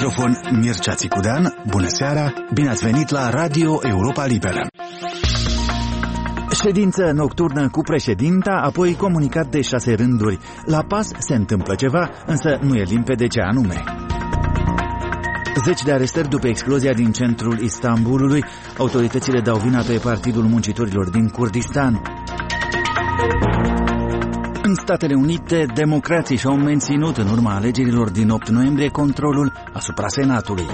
microfon Mircea Țicudean. Bună seara, bine ați venit la Radio Europa Liberă. Ședință nocturnă cu președinta, apoi comunicat de 6 rânduri. La PAS se întâmplă ceva, însă nu e limpede ce anume. 10 de arestări după explozia din centrul Istanbulului. Autoritățile dau vina pe Partidul Muncitorilor din Kurdistan. În Statele Unite, democrații și-au menținut în urma alegerilor din 8 noiembrie controlul asupra Senatului.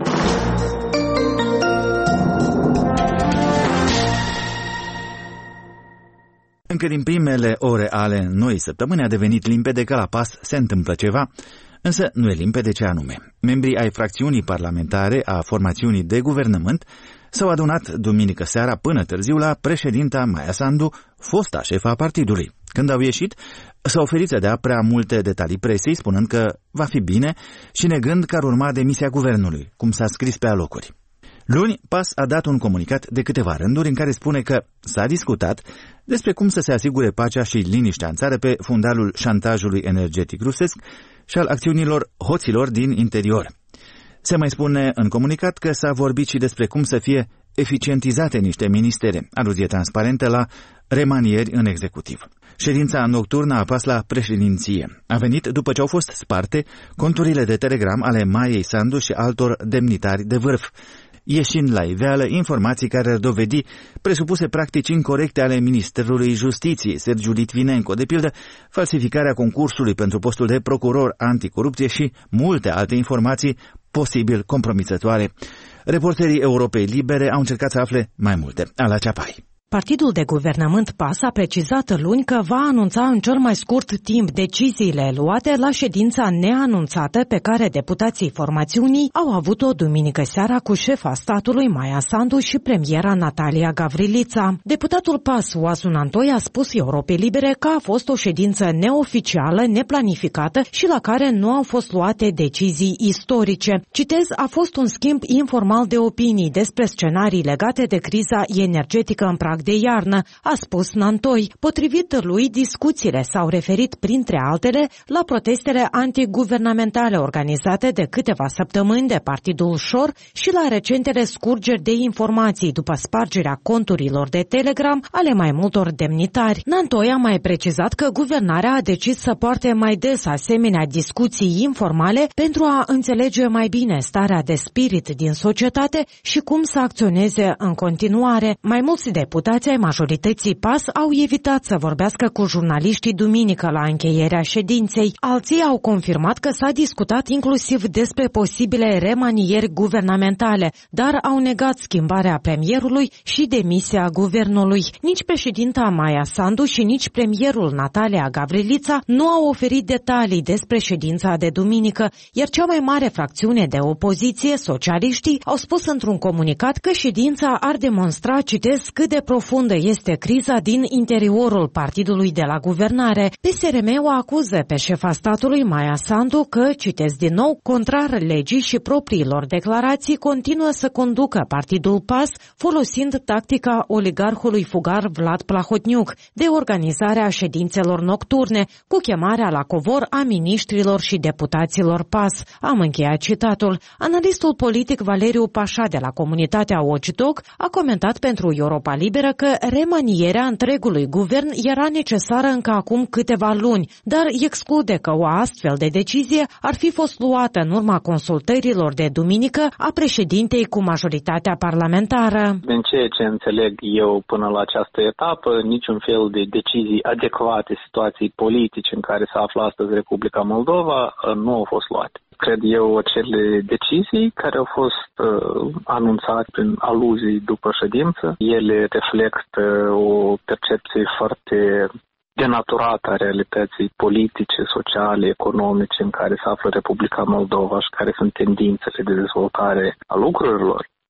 Încă din primele ore ale noii săptămâni a devenit limpede că la PAS se întâmplă ceva, însă nu e limpede ce anume. Membrii ai fracțiunii parlamentare a formațiunii de guvernământ s-au adunat duminică seara până târziu la președinta Maia Sandu, fosta șefa partidului. Când au ieșit, s-au oferit să dea prea multe detalii presei, spunând că va fi bine și negând că ar urma demisia guvernului, cum s-a scris pe alocuri. Luni, PAS a dat un comunicat de câteva rânduri în care spune că s-a discutat despre cum să se asigure pacea și liniștea în țară pe fundalul șantajului energetic rusesc și al acțiunilor hoților din interior. Se mai spune în comunicat că s-a vorbit și despre cum să fie eficientizate niște ministere, aluzie transparentă la remanieri în executiv. Ședința nocturnă a PAS la președinție a venit după ce au fost sparte conturile de Telegram ale Maiei Sandu și altor demnitari de vârf, ieșind la iveală informații care ar dovedi presupuse practici incorecte ale Ministerului Justiției, Sergiu Litvinenko, de pildă falsificarea concursului pentru postul de procuror anticorupție și multe alte informații posibil compromițătoare. Reporterii Europei Libere au încercat să afle mai multe. Ala Ceapai. Partidul de guvernământ PAS a precizat luni că va anunța în cel mai scurt timp deciziile luate la ședința neanunțată pe care deputații formațiunii au avut-o duminică seara cu șefa statului Maia Sandu și premiera Natalia Gavrilița. Deputatul PAS Oazu Nantoi a spus Europei Libere că a fost o ședință neoficială, neplanificată și la care nu au fost luate decizii istorice. Citez, a fost un schimb informal de opinii despre scenarii legate de criza energetică în prag de iarnă, a spus Nantoi. Potrivit lui, discuțiile s-au referit, printre altele, la protestele antiguvernamentale organizate de câteva săptămâni de Partidul Șor și la recentele scurgeri de informații după spargerea conturilor de Telegram ale mai multor demnitari. Nantoi a mai precizat că guvernarea a decis să poarte mai des asemenea discuții informale pentru a înțelege mai bine starea de spirit din societate și cum să acționeze în continuare. Mai mulți deputați ai majorității PAS au evitat să vorbească cu jurnaliștii duminică la încheierea ședinței. Alții au confirmat că s-a discutat inclusiv despre posibile remanieri guvernamentale, dar au negat schimbarea premierului și demisia guvernului. Nici președinta Maia Sandu și nici premierul Natalia Gavrilița nu au oferit detalii despre ședința de duminică, iar cea mai mare fracțiune de opoziție, socialiștii, au spus într-un comunicat că ședința ar demonstra, citez, cât de profundă este criza din interiorul partidului de la guvernare. PSRM o acuză pe șefa statului Maia Sandu că, citez din nou, contrar legii și propriilor declarații, continuă să conducă partidul PAS folosind tactica oligarhului fugar Vlad Plahotniuc de organizarea ședințelor nocturne cu chemarea la covor a miniștrilor și deputaților PAS. Am încheiat citatul. Analistul politic Valeriu Pașa de la comunitatea Watchdog a comentat pentru Europa Liberă că remanierea întregului guvern era necesară încă acum câteva luni, dar exclude că o astfel de decizie ar fi fost luată în urma consultărilor de duminică a președintei cu majoritatea parlamentară. Din ceea ce înțeleg eu până la această etapă, niciun fel de decizii adecvate situației politice în care se află astăzi Republica Moldova nu au fost luate. Cred eu, acele decizii care au fost anunțate prin aluzii după ședință, ele reflectă o percepție foarte denaturată a realității politice, sociale, economice în care se află Republica Moldova și care sunt tendințele de dezvoltare a lucrurilor.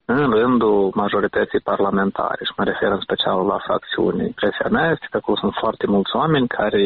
în rândul majorității parlamentare, și mă refer în special la fracțiuni. Impresia mea este că acolo sunt foarte mulți oameni care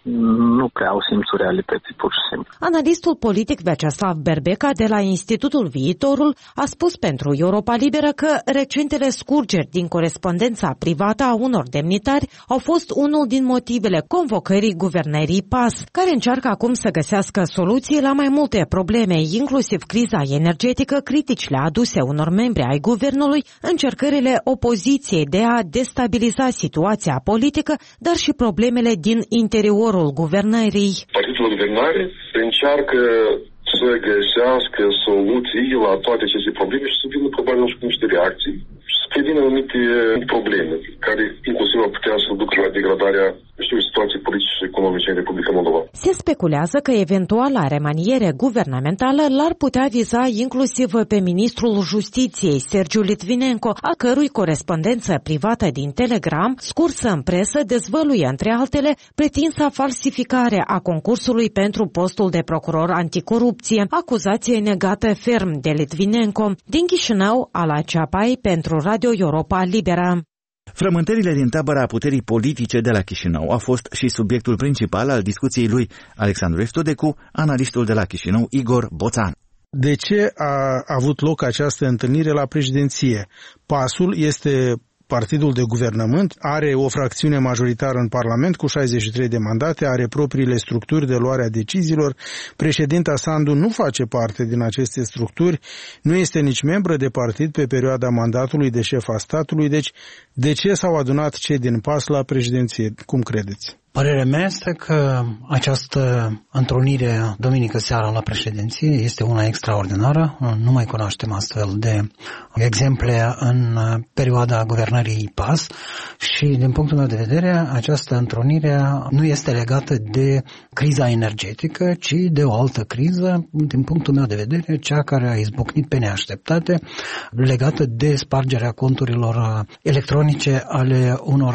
nu prea au simțul realității, pur și simplu. Analistul politic Vyacheslav Berbeca de la Institutul Viitorul a spus pentru Europa Liberă că recentele scurgeri din corespondența privată a unor demnitari au fost unul din motivele convocării guvernării PAS, care încearcă acum să găsească soluții la mai multe probleme, inclusiv criza energetică, criticile aduse unor membri ai guvernului, încercările opoziției de a destabiliza situația politică, dar și problemele din interiorul guvernării. Partidul guvernare încearcă să găsească soluții la toate aceste probleme și să vină probabil cu niște reacții și să prevină anumite probleme care inclusiv ar putea să ducă la degradarea situației politice și economice în Republica Moldova. Se speculează că eventuala remaniere guvernamentală l-ar putea viza inclusiv pe ministrul Justiției, Sergiu Litvinenko, a cărui corespondență privată din Telegram, scursă în presă, dezvăluie, între altele, pretinsa falsificare a concursului pentru postul de procuror anticorupție, acuzație negată ferm de Litvinenko. Din Chișinău, Ala Ceapai, pentru Radio Europa Liberă. Frământările din tabăra puterii politice de la Chișinău a fost și subiectul principal al discuției lui Alexandru Eftode cu analistul de la Chișinău, Igor Boțan. De ce a avut loc această întâlnire la președinție? PAS-ul este partidul de guvernământ, are o fracțiune majoritară în Parlament cu 63 de mandate, are propriile structuri de luare a deciziilor. Președinta Sandu nu face parte din aceste structuri, nu este nici membră de partid pe perioada mandatului de șef a statului, deci de ce s-au adunat cei din PAS la președinție? Cum credeți? Părerea mea este că această întrunire duminică seara la președinție este una extraordinară. Nu mai cunoaștem astfel de exemple în perioada guvernării PAS și, din punctul meu de vedere, această întrunire nu este legată de criza energetică, ci de o altă criză, din punctul meu de vedere, cea care a izbucnit pe neașteptate, legată de spargerea conturilor electronice ale unor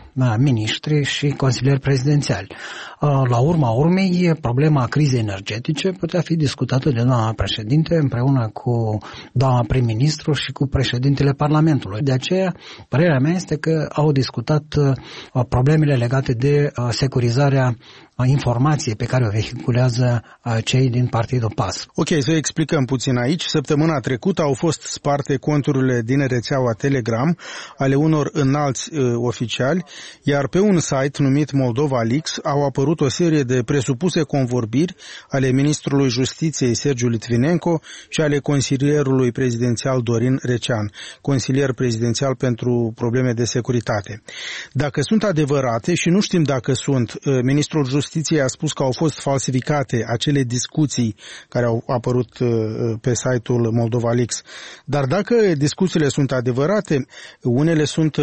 miniștri și consilieri prezidențiali. La urma urmei, problema crizei energetice putea fi discutată de doamna președinte împreună cu doamna prim-ministru și cu președintele Parlamentului. De aceea, părerea mea este că au discutat problemele legate de securizarea informației pe care o vehiculează cei din partidul PAS. Ok, să explicăm puțin aici. Săptămâna trecută au fost sparte conturile din rețeaua Telegram ale unor înalți oficiali, iar pe un site numit Moldova Leaks au apărut o serie de presupuse convorbiri ale ministrului Justiției Sergiu Litvinenko și ale consilierului prezidențial Dorin Recean, consilier prezidențial pentru probleme de securitate. Dacă sunt adevărate, și nu știm dacă sunt, ministrul Justiției a spus că au fost falsificate acele discuții care au apărut pe site-ul Moldova Leaks. Dar dacă discuțiile sunt adevărate, unele sunt,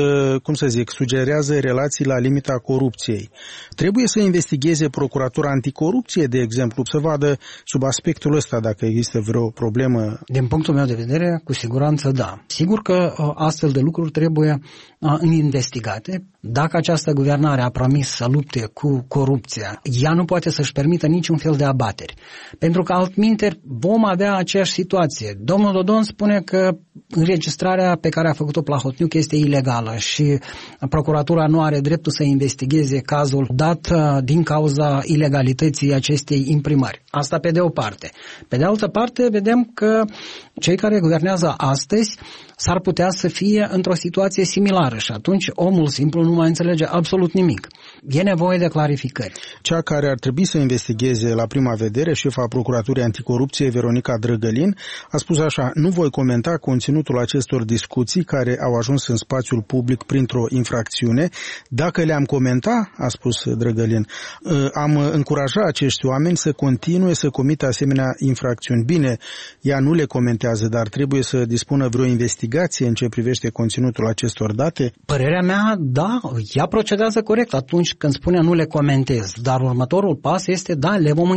sugerează relații la limita corupției. Trebuie să investigheze Procuratura Anticorupție, de exemplu, să vadă sub aspectul ăsta dacă există vreo problemă. Din punctul meu de vedere, cu siguranță da. Sigur că astfel de lucruri trebuie investigate. Dacă această guvernare a promis să lupte cu corupția, ea nu poate să-și permită niciun fel de abateri. Pentru că altminteri vom avea aceeași situație. Domnul Dodon spune că înregistrarea pe care a făcut-o Plahotniuc este ilegală și procuratura nu are dreptul să investigheze cazul dat din cauza ilegalității acestei imprimări. Asta pe de o parte. Pe de altă parte, vedem că cei care guvernează astăzi s-ar putea să fie într-o situație similară și atunci omul simplu nu mai înțelege absolut nimic. E nevoie de clarificări. Cea care ar trebui să investigheze la prima vedere, șefa Procuraturii Anticorupție, Veronica Drăgălin, a spus așa: nu voi comenta conținutul acestor discuții care au ajuns în spațiul public printr-o infracțiune. Dacă le-am comenta, a spus Drăgălin, am încurajat acești oameni să continue să comită asemenea infracțiuni. Bine, ea nu le comentează, dar trebuie să dispună vreo investigație în ce privește conținutul acestor date? Părerea mea, da, ea procedează corect atunci când spune nu le comentez, dar următorul pas este, da, le vom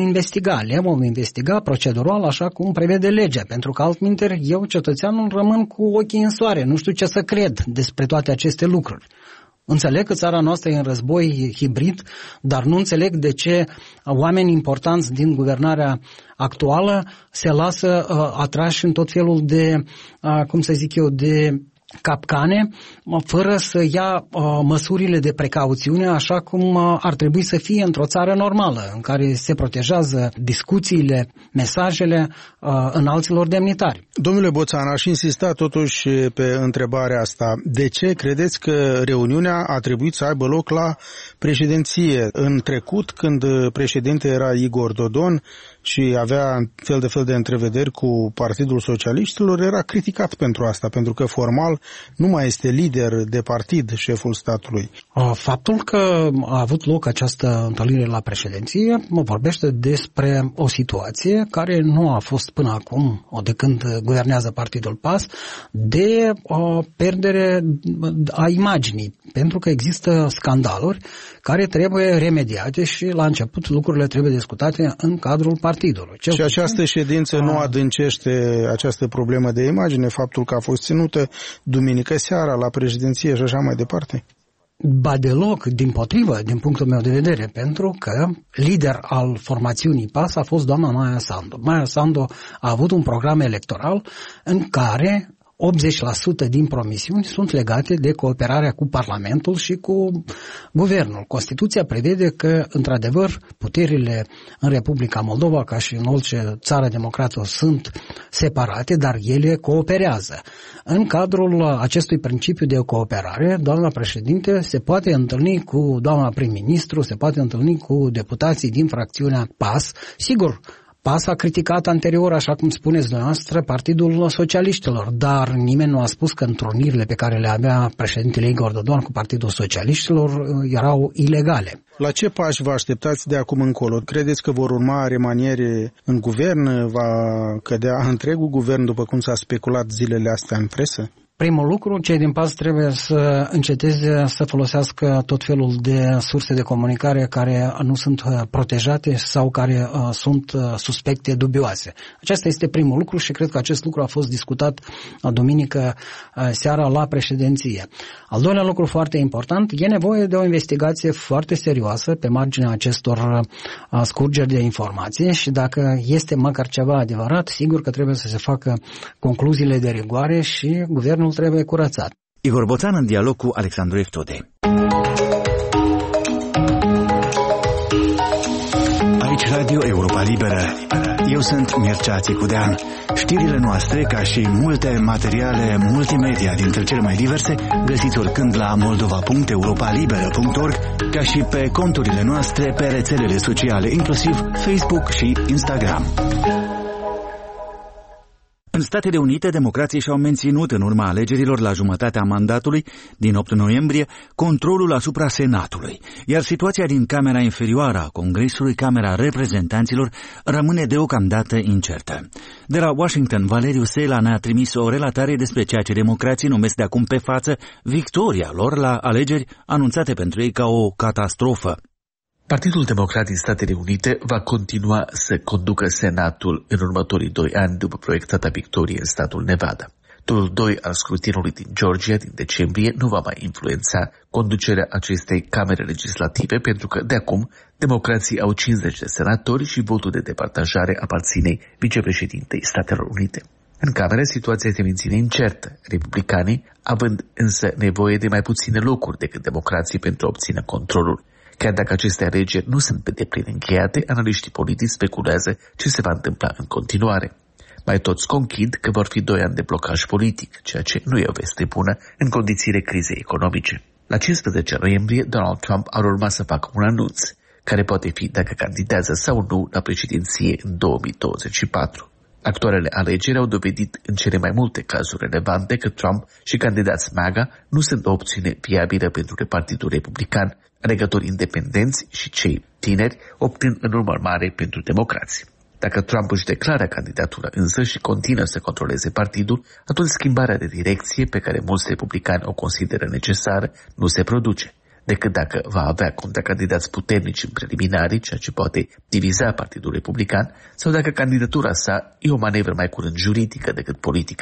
investiga procedural așa cum prevede legea, pentru că altminteri eu, cetățeanul, rămân cu ochii în soare, nu știu ce să cred despre toate aceste lucruri. Înțeleg că țara noastră e în război hibrid, dar nu înțeleg de ce oameni importanți din guvernarea actuală se lasă atrași în tot felul de, de capcane, fără să ia măsurile de precauțiune așa cum ar trebui să fie într-o țară normală, în care se protejează discuțiile, mesajele înalților demnitari. Domnule Boțan, aș insista totuși pe întrebarea asta. De ce credeți că reuniunea a trebuit să aibă loc la președinție? În trecut, când președinte era Igor Dodon și avea fel de întrevederi cu Partidul Socialiștilor, era criticat pentru asta, pentru că formal nu mai este lider de partid șeful statului. Faptul că a avut loc această întâlnire la președinție vorbește despre o situație care nu a fost până acum, de când guvernează Partidul PAS, de perdere a imaginii, pentru că există scandaluri care trebuie remediate și la început lucrurile trebuie discutate în cadrul partidului. Și această ședință nu adâncește această problemă de imagine, faptul că a fost ținută duminică seara la președinție și așa mai departe? Ba deloc, dimpotrivă, din punctul meu de vedere, pentru că lider al formațiunii PAS a fost doamna Maia Sandu. Maia Sandu a avut un program electoral în care 80% din promisiuni sunt legate de cooperarea cu Parlamentul și cu Guvernul. Constituția prevede că, într-adevăr, puterile în Republica Moldova, ca și în orice țară democrată, sunt separate, dar ele cooperează. În cadrul acestui principiu de cooperare, doamna președinte se poate întâlni cu doamna prim-ministru, se poate întâlni cu deputații din fracțiunea PAS, sigur. PAS a criticat anterior, așa cum spuneți dumneavoastră, Partidul Socialiștilor, dar nimeni nu a spus că întrunirile pe care le avea președintele Igor Dodon cu Partidul Socialiștilor erau ilegale. La ce pași vă așteptați de acum încolo? Credeți că vor urma remaniere în guvern? Va cădea întregul guvern, după cum s-a speculat zilele astea în presă? Primul lucru, cei din PAS trebuie să înceteze să folosească tot felul de surse de comunicare care nu sunt protejate sau care sunt suspecte, dubioase. Acesta este primul lucru și cred că acest lucru a fost discutat duminică seara la președinție. Al doilea lucru foarte important, e nevoie de o investigație foarte serioasă pe marginea acestor scurgeri de informație și dacă este măcar ceva adevărat, sigur că trebuie să se facă concluziile de rigoare și guvernul trebuie curățat. Igor Boțan în dialog cu Alexandru Eftode. Aici Radio Europa Liberă. Eu sunt Mircea Țicudean. Știrile noastre, ca și multe materiale multimedia dintre cele mai diverse, găsiți oricând la moldova.europalibera.org, ca și pe conturile noastre pe rețelele sociale, inclusiv Facebook și Instagram. În Statele Unite, democrații și-au menținut în urma alegerilor la jumătatea mandatului din 8 noiembrie controlul asupra Senatului, iar situația din Camera Inferioară a Congresului, Camera Reprezentanților, rămâne deocamdată incertă. De la Washington, Valeriu Sela ne-a trimis o relatare despre ceea ce democrații numesc de acum pe față victoria lor la alegeri anunțate pentru ei ca o catastrofă. Partidul Democrat din Statele Unite va continua să conducă Senatul în următorii 2 ani după proiectata victorie în statul Nevada. Turul 2 al scrutinului din Georgia din decembrie nu va mai influența conducerea acestei camere legislative pentru că de acum democrații au 50 de senatori și votul de departajare aparține vicepreședintei Statelor Unite. În Cameră, situația se menține incertă, republicanii având însă nevoie de mai puține locuri decât democrații pentru a obține controlul. Chiar dacă aceste alegeri nu sunt pe deplin încheiate, analiștii politici speculează ce se va întâmpla în continuare. Mai toți conchid că vor fi 2 ani de blocaj politic, ceea ce nu e o veste bună în condițiile crizei economice. La 15 noiembrie, Donald Trump ar urma să facă un anunț, care poate fi dacă candidează sau nu la președinție în 2024. Actualele alegeri au dovedit în cele mai multe cazuri relevante că Trump și candidați MAGA nu sunt o opțiune viabilă pentru Partidul Republican, alegători independenți și cei tineri obțin în urmă mare pentru democrați. Dacă Trump își declară candidatura însă și continuă să controleze partidul, atunci schimbarea de direcție pe care mulți republicani o consideră necesară nu se produce, decât dacă va avea contracandidați puternici în preliminarii, ceea ce poate diviza Partidul Republican, sau dacă candidatura sa e o manevră mai curând juridică decât politică.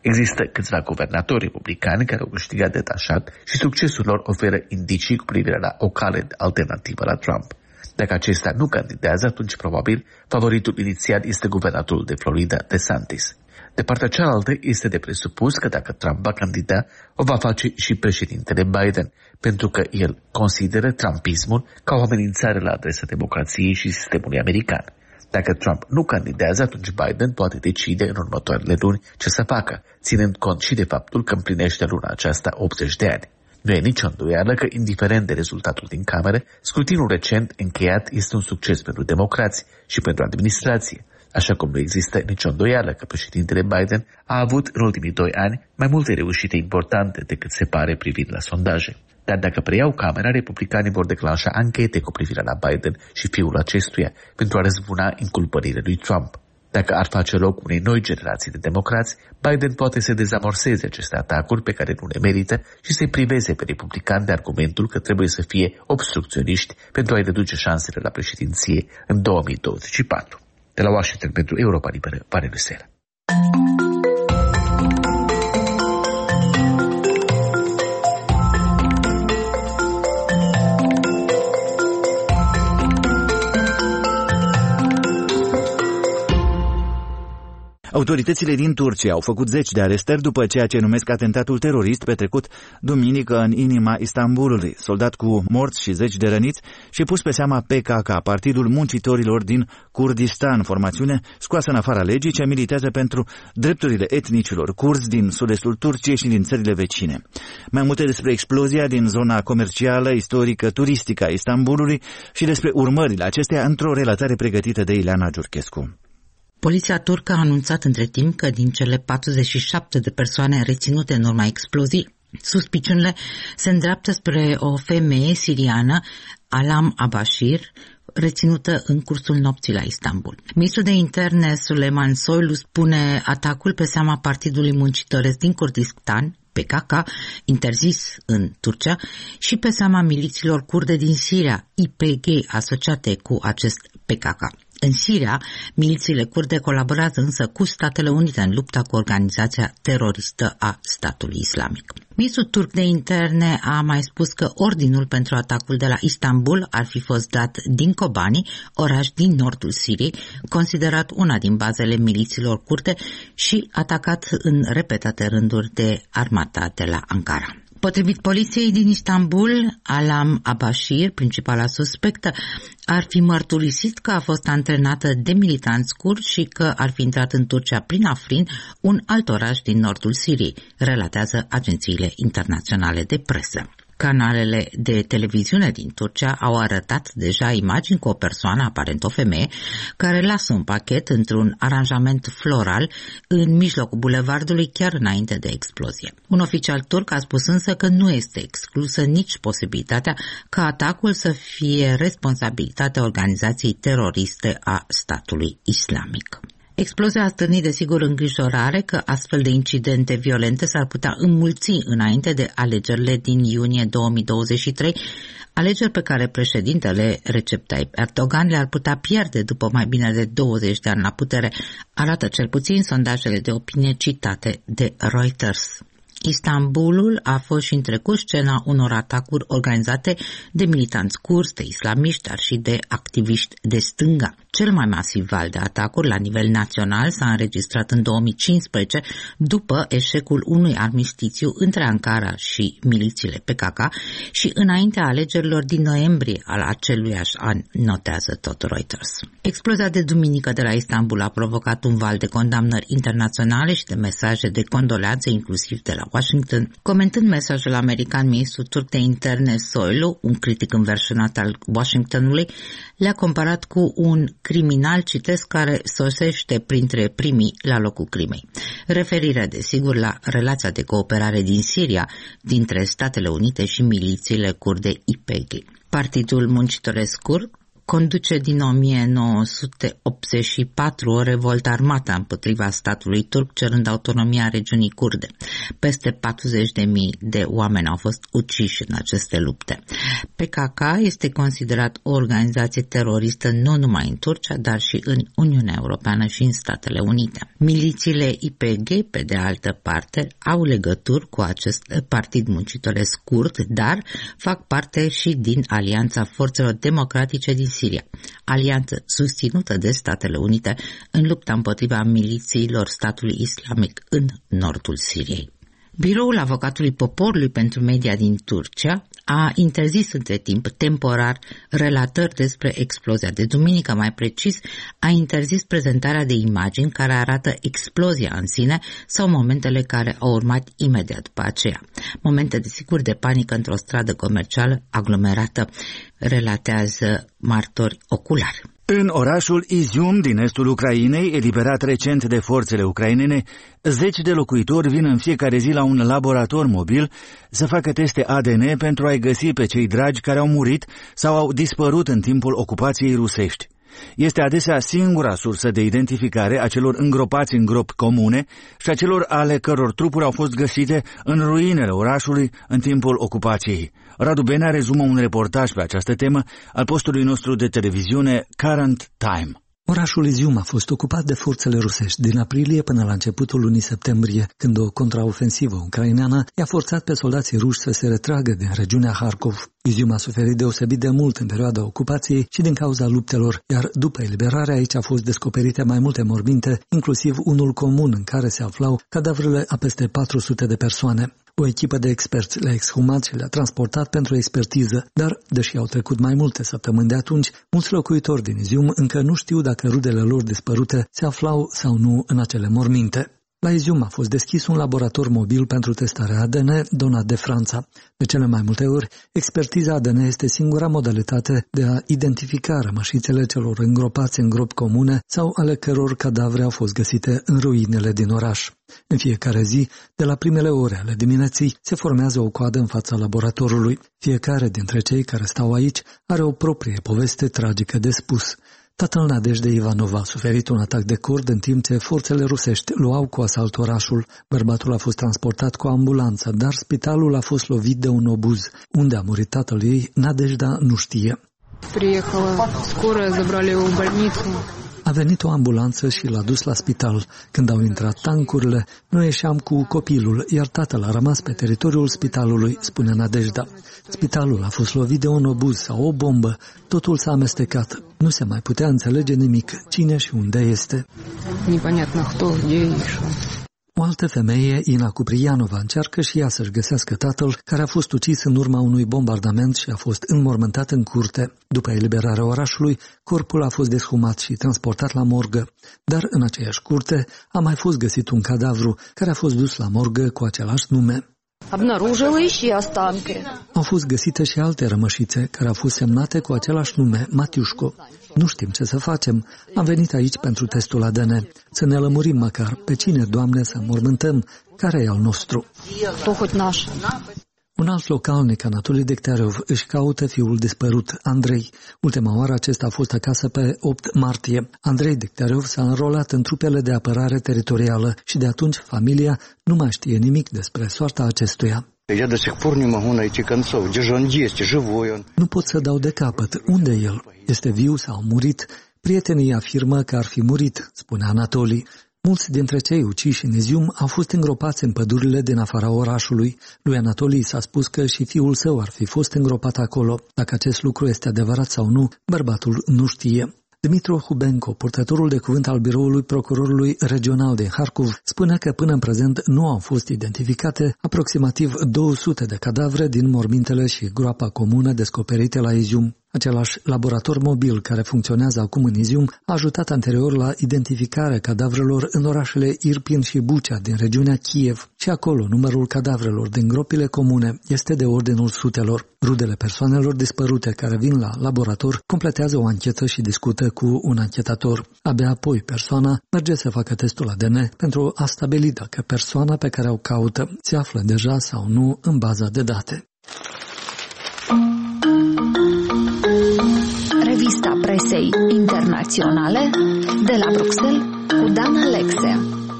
Există câțiva guvernatori republicani care au câștigat detașat și succesul lor oferă indicii cu privire la o cale alternativă la Trump. Dacă acesta nu candidează, atunci probabil favoritul inițial este guvernatorul de Florida, DeSantis. De partea cealaltă, este de presupus că dacă Trump va candida, o va face și președintele Biden, pentru că el consideră trumpismul ca o amenințare la adresa democrației și sistemului american. Dacă Trump nu candidează, atunci Biden poate decide în următoarele luni ce să facă, ținând cont și de faptul că împlinește luna aceasta 80 de ani. Nu e nicio îndoială că, indiferent de rezultatul din Camere, scrutinul recent încheiat este un succes pentru democrați și pentru administrație, așa cum nu există nicio îndoială că președintele Biden a avut în ultimii 2 ani mai multe reușite importante decât se pare privind la sondaje. Dar dacă preiau Camera, republicanii vor declanșa anchete cu privire la Biden și fiul acestuia pentru a răzbuna inculpările lui Trump. Dacă ar face loc unei noi generații de democrați, Biden poate să dezamorseze aceste atacuri pe care nu le merită și să-i priveze pe republicani de argumentul că trebuie să fie obstrucționiști pentru a-i reduce șansele la președinție în 2024. De la Washington pentru Europa Liberă, Valeriu Sela. Autoritățile din Turcia au făcut 10 de arestări după ceea ce numesc atentatul terorist petrecut duminică în inima Istanbulului, soldat cu morți și 10 de răniți și pus pe seama PKK, Partidul Muncitorilor din Kurdistan, formațiune scoasă în afara legii ce militează pentru drepturile etnicilor curzi din sud-estul Turciei și din țările vecine. Mai multe despre explozia din zona comercială, istorică, turistică a Istanbulului și despre urmările acesteia într-o relatare pregătită de Ileana Giurchescu. Poliția turcă a anunțat între timp că din cele 47 de persoane reținute în urma explozii, suspiciunile se îndreaptă spre o femeie siriană, Alam Abashir, reținută în cursul nopții la Istanbul. Ministrul de interne Suleyman Soylu spune atacul pe seama Partidului Muncitoresc din Kurdistan, PKK, interzis în Turcia, și pe seama miliților kurde din Siria, YPG, asociate cu acest PKK. În Siria, milițiile kurde colaborează însă cu Statele Unite în lupta cu organizația teroristă a statului islamic. Ministrul turc de interne a mai spus că ordinul pentru atacul de la Istanbul ar fi fost dat din Kobani, oraș din nordul Siriei, considerat una din bazele milițiilor kurde și atacat în repetate rânduri de armata de la Ankara. Potrivit poliției din Istanbul, Alam Abashir, principala suspectă, ar fi mărturisit că a fost antrenată de militanți kurdi și că ar fi intrat în Turcia prin Afrin, un alt oraș din nordul Siriei, relatează agențiile internaționale de presă. Canalele de televiziune din Turcia au arătat deja imagini cu o persoană, aparent o femeie, care lasă un pachet într-un aranjament floral în mijlocul bulevardului chiar înainte de explozie. Un oficial turc a spus însă că nu este exclusă nici posibilitatea ca atacul să fie responsabilitatea organizației teroriste a statului islamic. Explozia a stârnit desigur îngrijorare că astfel de incidente violente s-ar putea înmulți înainte de alegerile din iunie 2023, alegeri pe care președintele Recep Tayyip Erdogan le-ar putea pierde după mai bine de 20 de ani la putere, arată cel puțin sondajele de opinie citate de Reuters. Istanbulul a fost și în trecut scena unor atacuri organizate de militanți kurzi, de islamiști, dar și de activiști de stânga. Cel mai masiv val de atacuri la nivel național s-a înregistrat în 2015, după eșecul unui armistițiu între Ankara și milițiile PKK și înaintea alegerilor din noiembrie al aceluiași an, notează tot Reuters. Explozia de duminică de la Istanbul a provocat un val de condamnări internaționale și de mesaje de condoleanțe, inclusiv de la Washington. Comentând mesajul american, ministrul turc de interne Soylu, un critic înverșunat al Washingtonului, le-a comparat cu un criminal, citesc, care sosește printre primii la locul crimei. Referirea, desigur, la relația de cooperare din Siria dintre Statele Unite și milițiile kurde YPG. Partidul Muncitoresc kurd, conduce din 1984 o revoltă armată împotriva statului turc, cerând autonomia regiunii kurde. Peste 40.000 de oameni au fost uciși în aceste lupte. PKK este considerat o organizație teroristă nu numai în Turcia, dar și în Uniunea Europeană și în Statele Unite. Milițiile YPG, pe de altă parte, au legături cu acest partid muncitoresc kurd, dar fac parte și din Alianța Forțelor Democratice din Siria, alianță susținută de Statele Unite în lupta împotriva milițiilor statului islamic în nordul Siriei. Biroul Avocatului Poporului pentru Media din Turcia a interzis între timp temporar relatări despre explozia de duminică, mai precis a interzis prezentarea de imagini care arată explozia în sine sau momentele care au urmat imediat după aceea. Momente desigur de panică într-o stradă comercială aglomerată, relatează martori oculari. În orașul Izium din estul Ucrainei, eliberat recent de forțele ucrainene, zeci de locuitori vin în fiecare zi la un laborator mobil să facă teste ADN pentru a-i găsi pe cei dragi care au murit sau au dispărut în timpul ocupației rusești. Este adesea singura sursă de identificare a celor îngropați în gropi comune și a celor ale căror trupuri au fost găsite în ruinele orașului în timpul ocupației. Radu Benea rezumă un reportaj pe această temă al postului nostru de televiziune Current Time. Orașul Izium a fost ocupat de forțele rusești din aprilie până la începutul lunii septembrie, când o contraofensivă ucraineană i-a forțat pe soldații ruși să se retragă din regiunea Harkov. Izium a suferit deosebit de mult în perioada ocupației și din cauza luptelor, iar după eliberare aici au fost descoperite mai multe morminte, inclusiv unul comun în care se aflau cadavrele a peste 400 de persoane. O echipă de experți le-a exhumat și le-a transportat pentru expertiză, dar, deși au trecut mai multe săptămâni de atunci, mulți locuitori din Izium încă nu știu dacă rudele lor dispărute se aflau sau nu în acele morminte. La Izium a fost deschis un laborator mobil pentru testarea ADN donat de Franța. De cele mai multe ori, expertiza ADN este singura modalitate de a identifica rămășițele celor îngropați în gropi comune sau ale căror cadavre au fost găsite în ruinele din oraș. În fiecare zi, de la primele ore ale dimineții, se formează o coadă în fața laboratorului. Fiecare dintre cei care stau aici are o proprie poveste tragică de spus. Tatăl Nadejdei Ivanova a suferit un atac de cord în timp ce forțele rusești luau cu asalt orașul. Bărbatul a fost transportat cu ambulanța, dar spitalul a fost lovit de un obuz. Unde a murit tatăl ei, Nadejda nu știe. A venit o ambulanță și l-a dus la spital. Când au intrat tancurile, noi ieșeam cu copilul, iar tatăl a rămas pe teritoriul spitalului, spune Nadejda. Spitalul a fost lovit de un obuz sau o bombă, totul s-a amestecat. Nu se mai putea înțelege nimic, cine și unde este. O altă femeie, Ina Cuprianova, încearcă și ea să-și găsească tatăl, care a fost ucis în urma unui bombardament și a fost înmormântat în curte. După eliberarea orașului, corpul a fost deshumat și transportat la morgă, dar în aceeași curte a mai fost găsit un cadavru care a fost dus la morgă cu același nume. Au fost găsite și alte rămășițe care au fost semnate cu același nume, Matiușco. Nu știm ce să facem. Am venit aici pentru testul ADN. Să ne lămurim măcar pe cine, Doamne, să înmormântăm, care e al nostru. Un alt localnic, Anatolii Dectarev, își caută fiul dispărut, Andrei. Ultima oară acesta a fost acasă pe 8 martie. Andrei Dectarev s-a înrolat în trupele de apărare teritorială și de atunci familia nu mai știe nimic despre soarta acestuia. Nu pot să dau de capăt. Unde e el? Este viu sau murit? Prietenii afirmă că ar fi murit, spune Anatolii. Mulți dintre cei uciși în Izium au fost îngropați în pădurile din afara orașului. Lui Anatolii s-a spus că și fiul său ar fi fost îngropat acolo. Dacă acest lucru este adevărat sau nu, bărbatul nu știe. Dmitro Hubenko, purtătorul de cuvânt al biroului procurorului regional din Harkov, spune că până în prezent nu au fost identificate aproximativ 200 de cadavre din mormintele și groapa comună descoperite la Izium. Același laborator mobil care funcționează acum în Izium a ajutat anterior la identificarea cadavrelor în orașele Irpin și Bucea din regiunea Kiev și acolo numărul cadavrelor din gropile comune este de ordinul sutelor. Rudele persoanelor dispărute care vin la laborator completează o anchetă și discută cu un anchetator. Abia apoi persoana merge să facă testul ADN pentru a stabili dacă persoana pe care o caută se află deja sau nu în baza de date. Revista presei internaționale de la Bruxelles cu Dan Alexe.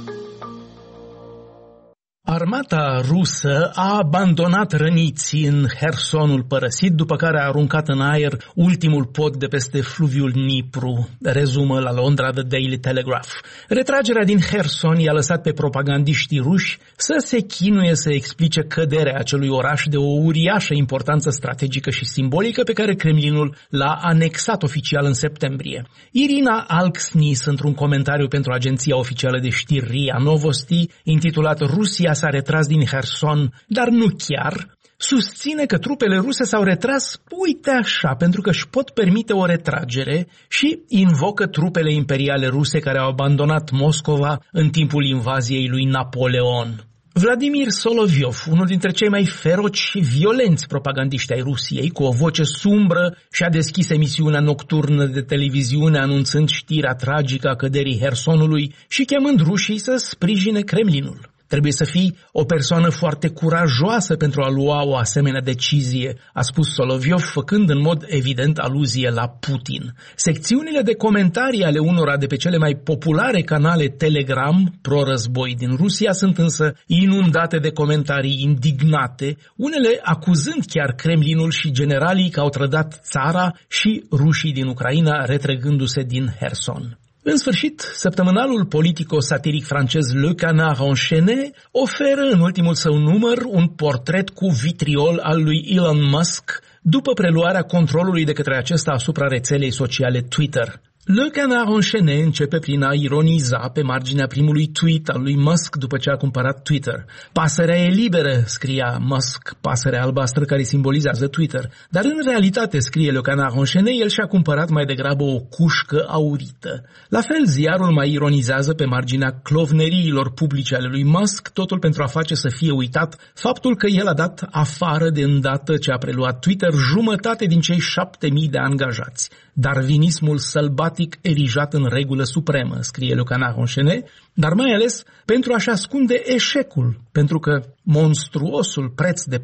Armata rusă a abandonat răniți în Hersonul părăsit, după care a aruncat în aer ultimul pod de peste fluviul Dnipru, rezumă la Londra The Daily Telegraph. Retragerea din Herson i-a lăsat pe propagandiștii ruși să se chinuie să explice căderea acelui oraș de o uriașă importanță strategică și simbolică pe care Kremlinul l-a anexat oficial în septembrie. Irina Alksnis, într-un comentariu pentru agenția oficială de știri RIA Novosti, intitulat Rusia s-a retras din Herson, dar nu chiar, susține că trupele ruse s-au retras, uite așa, pentru că își pot permite o retragere și invocă trupele imperiale ruse care au abandonat Moscova în timpul invaziei lui Napoleon. Vladimir Soloviov, unul dintre cei mai feroci și violenți propagandiști ai Rusiei, cu o voce sumbră, și-a deschis emisiunea nocturnă de televiziune anunțând știrea tragică a căderii Hersonului și chemând rușii să sprijine Kremlinul. Trebuie să fii o persoană foarte curajoasă pentru a lua o asemenea decizie, a spus Soloviov, făcând în mod evident aluzie la Putin. Secțiunile de comentarii ale unora de pe cele mai populare canale Telegram pro-război din Rusia sunt însă inundate de comentarii indignate, unele acuzând chiar Kremlinul și generalii că au trădat țara și rușii din Ucraina retrăgându-se din Herson. În sfârșit, săptămânalul politico-satiric francez Le Canard Enchaîné oferă în ultimul său număr un portret cu vitriol al lui Elon Musk după preluarea controlului de către acesta asupra rețelei sociale Twitter. Le Canard Enchaîné începe prin a ironiza pe marginea primului tweet al lui Musk după ce a cumpărat Twitter. Pasărea e liberă, scria Musk, pasărea albastră care simbolizează Twitter. Dar în realitate, scrie Le Canard Enchaîné, el și-a cumpărat mai degrabă o cușcă aurită. La fel, ziarul mai ironizează pe marginea clovneriilor publice ale lui Musk, totul pentru a face să fie uitat faptul că el a dat afară de îndată ce a preluat Twitter jumătate din cei 7.000 de angajați. Darwinismul sălbatic erijat în regulă supremă, scrie Le Canard Enchaîné, dar mai ales pentru a-și ascunde eșecul, pentru că monstruosul preț de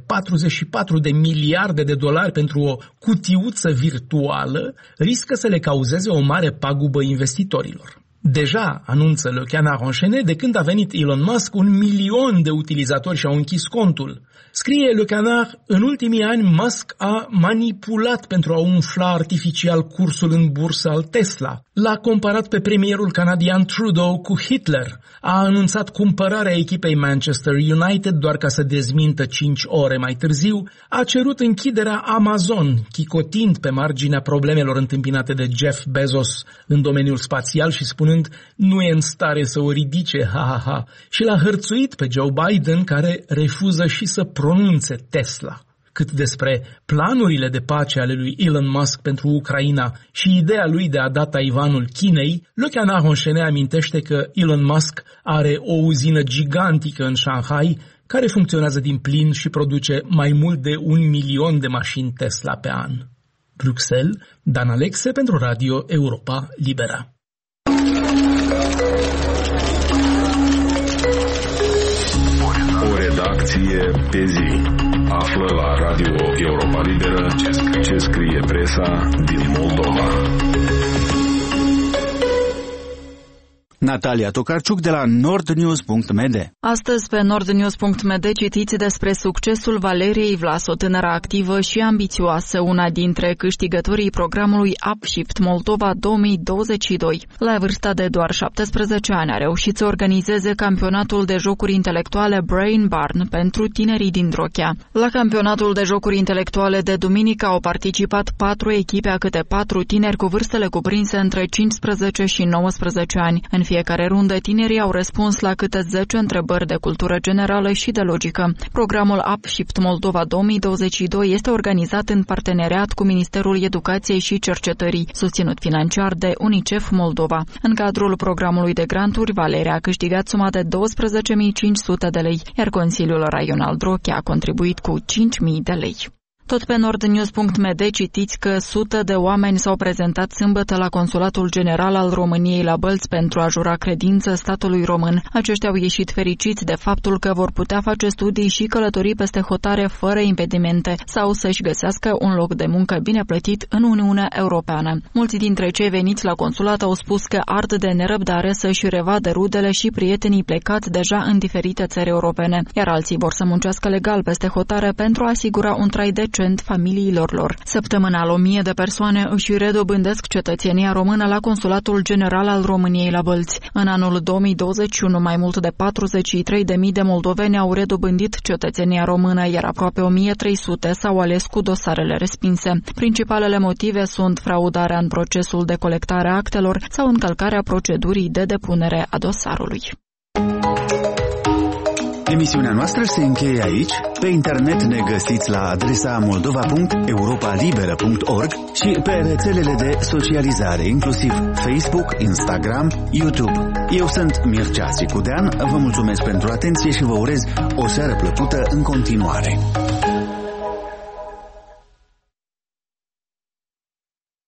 44 de miliarde de dolari pentru o cutiuță virtuală riscă să le cauzeze o mare pagubă investitorilor. Deja, anunță Le Canard Enchaîné, de când a venit Elon Musk, 1 milion de utilizatori și-au închis contul. Scrie Le Canard, în ultimii ani Musk a manipulat pentru a umfla artificial cursul în bursă al Tesla. L-a comparat pe premierul canadian Trudeau cu Hitler. A anunțat cumpărarea echipei Manchester United doar ca să dezmintă 5 ore mai târziu. A cerut închiderea Amazon, chicotind pe marginea problemelor întâmpinate de Jeff Bezos în domeniul spațial și spunând nu e în stare să o ridice, ha ha ha. Și l-a hărțuit pe Joe Biden, care refuză și să pronunțe Tesla. Cât despre planurile de pace ale lui Elon Musk pentru Ucraina și ideea lui de a da Taiwanul Chinei, Le Canard Enchaîné amintește că Elon Musk are o uzină gigantică în Shanghai care funcționează din plin și produce mai mult de 1 milion de mașini Tesla pe an. Bruxelles, Dan Alexe pentru Radio Europa Libera. O redacție pe zi. Află la Radio Europa Liberă ce scrie presa din Moldova. Natalia Tokarczuk de la nordnews.md. Astăzi pe nordnews.md citiți despre succesul Valeriei Vlas, o tânără activă și ambițioasă, una dintre câștigătorii programului Upshift Moldova 2022. La vârsta de doar 17 ani a reușit să organizeze campionatul de jocuri intelectuale Brain Barn pentru tinerii din Drochea. La campionatul de jocuri intelectuale de duminică au participat 4 echipe a câte 4 tineri cu vârstele cuprinse între 15 și 19 ani. În fiecare rundă, tinerii au răspuns la câte 10 întrebări de cultură generală și de logică. Programul Upshift Moldova 2022 este organizat în parteneriat cu Ministerul Educației și Cercetării, susținut financiar de UNICEF Moldova. În cadrul programului de granturi, Valeria a câștigat suma de 12.500 de lei, iar Consiliul Raional Drochea a contribuit cu 5.000 de lei. Tot pe nordnews.md citiți că sute de oameni s-au prezentat sâmbătă la Consulatul General al României la Bălți pentru a jura credință statului român. Aceștia au ieșit fericiți de faptul că vor putea face studii și călătorii peste hotare fără impedimente sau să-și găsească un loc de muncă bine plătit în Uniunea Europeană. Mulți dintre cei veniți la consulat au spus că ard de nerăbdare să-și revadă rudele și prietenii plecați deja în diferite țări europene, iar alții vor să muncească legal peste hotare pentru a asigura un trai decent familiilor lor. Săptămânal 1000 de persoane își redobândesc cetățenia română la Consulatul General al României la Bălți. În anul 2021, mai mult de 43.000 de moldoveni au redobândit cetățenia română, iar aproape 1.300 s-au ales cu dosarele respinse. Principalele motive sunt fraudarea în procesul de colectare a actelor sau încălcarea procedurii de depunere a dosarului. Emisiunea noastră se încheie aici. Pe internet ne găsiți la adresa moldova.europalibera.org și pe rețelele de socializare, inclusiv Facebook, Instagram, YouTube. Eu sunt Mircea Sicudean, vă mulțumesc pentru atenție și vă urez o seară plăcută în continuare.